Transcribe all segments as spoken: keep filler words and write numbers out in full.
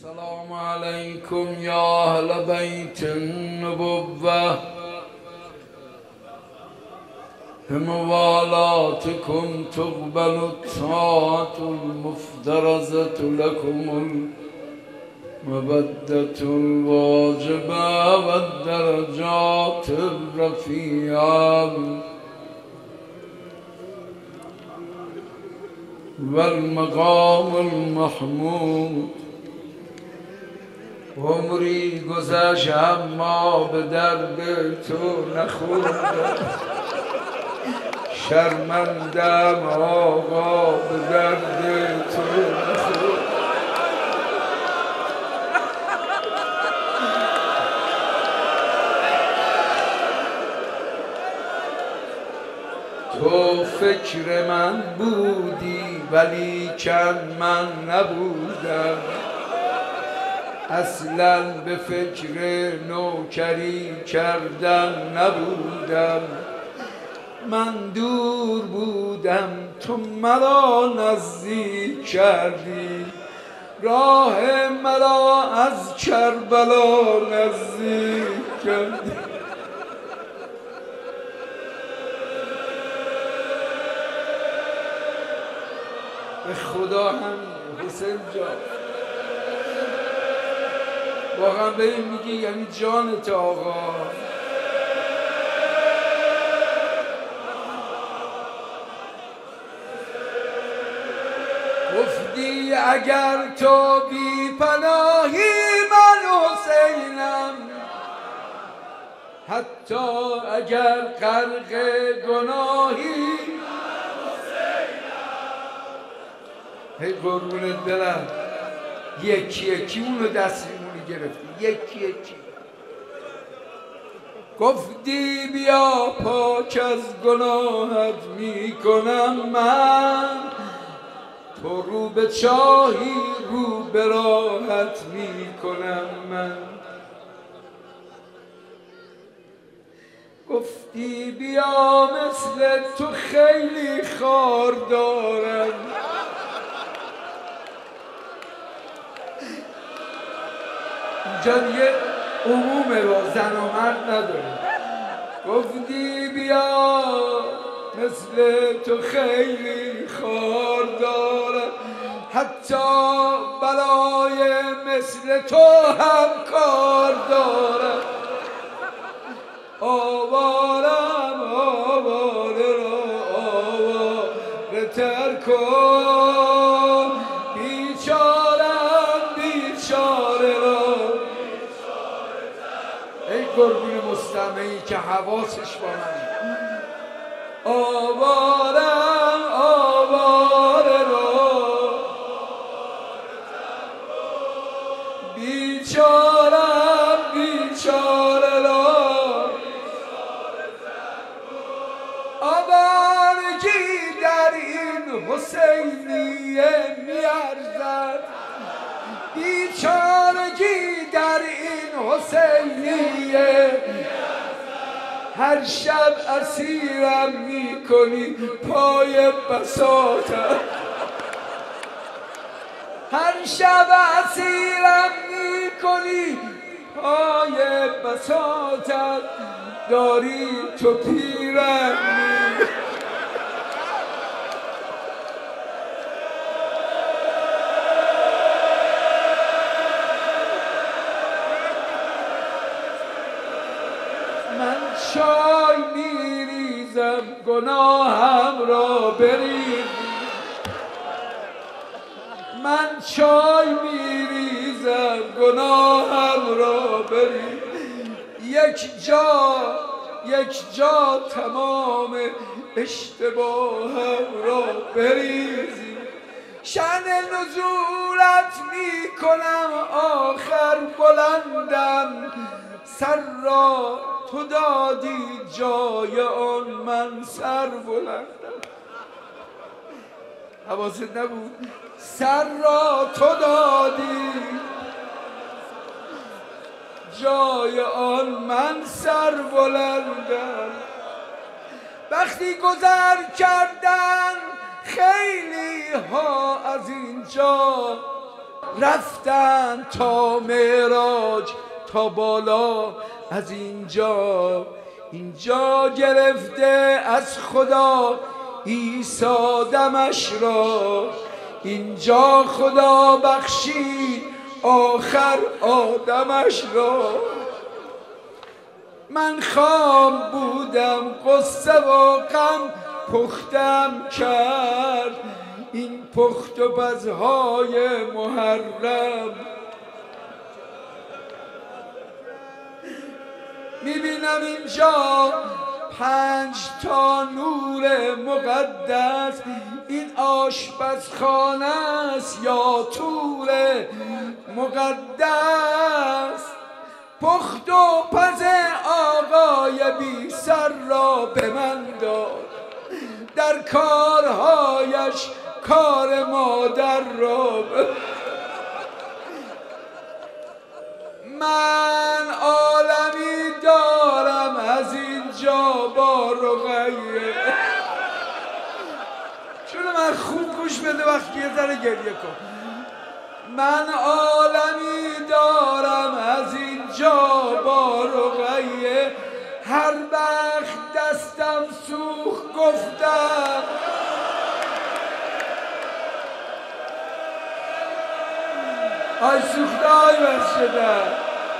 السلام عليكم يا أهل بيت النبوة بموالاتكم تقبل الطاعة المفترضة لكم المودة الواجبة والدرجات الرفيعة والمقام المحمود. عمری گذشت اما به درد تو نخوردم، شرمندم آقا به درد تو نخوردم. تو فکر من بودی ولی کن من نبودم، اصلا به فکر نوکری کردن نبودم. من دور بودم تو مرا نزدیک کردی، راه مرا از کربلا نزدیک کردی. به خدا هم حسین جان واقعا به این میگی یعنی جانت آقا. گفتی اگر تو بی پناهی من حسینم، حتی اگر غرق گناهی هی قربونت برم. یکی یکی اونو دستیمونی گرفتی، یکی یکی. گفتی بیا پاک از گناهت میکنم من، تو رو به چاهی رو به راحت میکنم من. گفتی بیا مثل تو خیلی خار دارم، اینجا دیگه عمومه با زن و مرد نداره. گفتی بیا مثل تو خیلی خار دارم، حتی برای مثل تو هم کار دارم. آوارم آواره را آواره تر کن، بیچارم بیچاره را. ای قربون مستمعی که حواسش با من. آوارم آواره را بیچارم بیچاره را. آوارگی در این حسینیه میارزد، بیچارگی در این حسینیه. هر شب اسیرم میکنی پای بساطم، هر شب اسیرم میکنی پای بساطم. داری تو پیرم می من چای میریزم گناهم را بریزی، من چای میریزم گناهم را بریزی. یک جا یک جا تمام اشتباهم را بریزی. شأن نزولت میکنم آخر بلندم، سر را تو دادی جای آن من سر بلندم. حواست نبود؟ سر را تو دادی جای آن من سر بلندم. وقتی گذر کردن خیلی ها از اینجا، رفتن تا معراج، تا بالا از اینجا. اینجا گرفته از خدا عیسی دمش را، اینجا خدا بخشید آخر آدمش را. من خام بودم قصه و غم پختم کرد، این پخت و پزهای محرم. میبینم اینجا پنج تا نور مقدس، این آشپزخانه است یا طور مقدس. پخت و پز آقای بی سر را به من داد، در کارهایش کار مادر را. من عالمی دارم از اینجا با رقیه. چون من خوب گوش بده وقتی یه ذره گریه کن. من عالمی دارم از اینجا با رقیه، هر وقت دستم سوخت گفتم آی سوخته آی بس شده.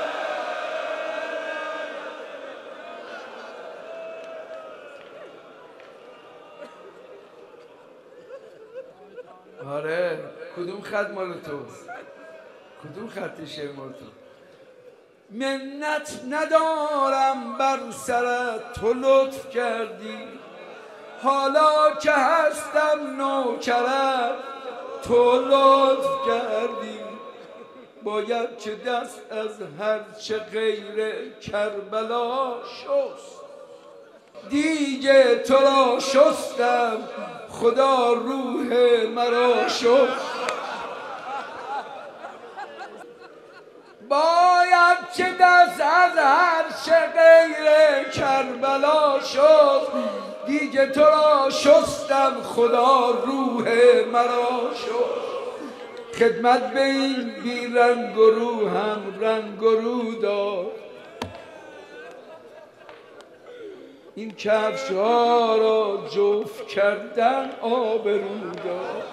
آره کدوم خط مال توست؟ کدوم خط شعر مال تو؟ منت ندارم بر سرت تو لطف کردی، حالا که هستم نوکرت تو لطف کردی. باید که دست از هر چه غیر کربلا شست، دیگه تو را شستم خدا روح مرا شست. باید که دست از هر چه غیر کربلا شست، دیگه تو را شستم خدا روح مرا شست. خدمت به این بی رنگ و رو هم رنگ و رو داد، این کفش ها را جفت کردن آبرو داد.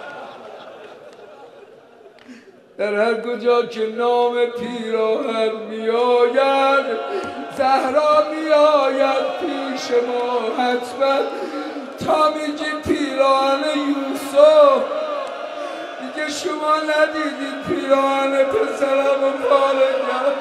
در هر کجا که نام پیراهن می آید، زهرا می آید پیش ما حتما. تا میگی پیراهن یوسف، دیگه شما ندیدید پیراهن پسرم و پارگم.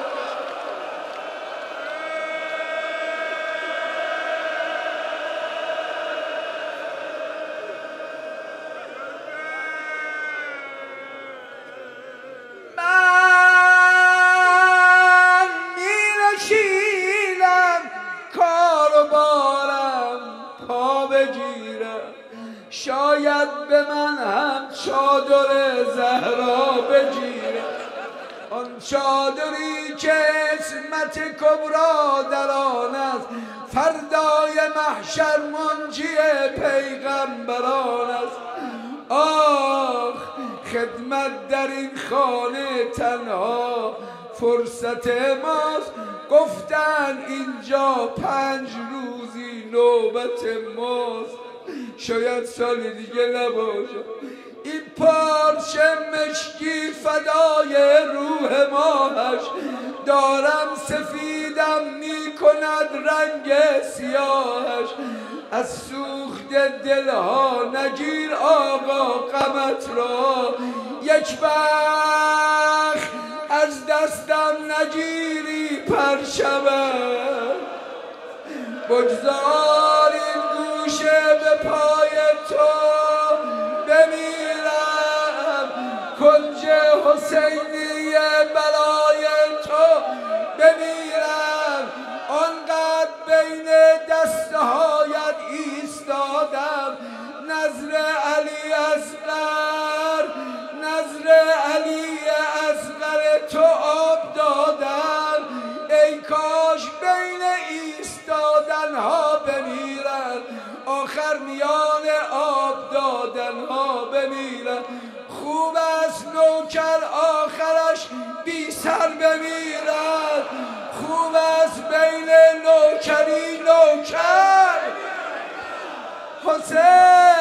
شاید به من هم چادر زهرا بگیره، آن چادری که عصمت کبرا در آن است، فردای محشر منجی پیغمبران است. آخ خدمت در این خانه تنها فرصت ماست، گفتن اینجا پنج روزی نوبت ماست، شاید سال دیگه نباشه. این پارچه مشکی فدای روح ماهش، دارم سفیدم می کند رنگ سیاهش. از سوخت دلها نگیر آقا غمت را، یک وقت از دستم نگیری پرچمم. بگذار این گوشه به پای تو بمیرم، کنج حسینی برای تو بمیرم. آنقدر بین دستهایت ایستادم، نظر علی اصغر، نظر علی اصغر تو آب دادم. ای کاش بین ایستادن ها بمیرن، آخر میان آب دادن ها بمیرن. خوب است نوکر در آخرش بی سر بمیرد. خوب از بین نوکری نوکر حسین